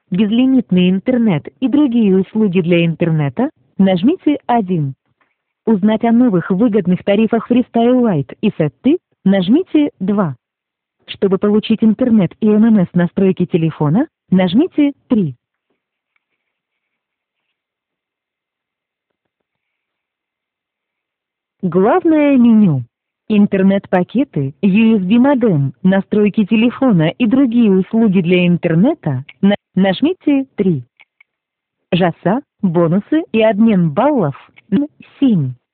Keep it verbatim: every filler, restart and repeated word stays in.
безлимитный интернет и другие услуги для интернета, нажмите один. Узнать о новых выгодных тарифах Freestyle Lite и Сетты, нажмите два. Чтобы получить интернет и эм эм эс настройки телефона, нажмите три. Главное меню. Интернет-пакеты, ю эс би-модем, настройки телефона и другие услуги для интернета, на- нажмите три. ЖАСа, бонусы и обмен баллов, семь.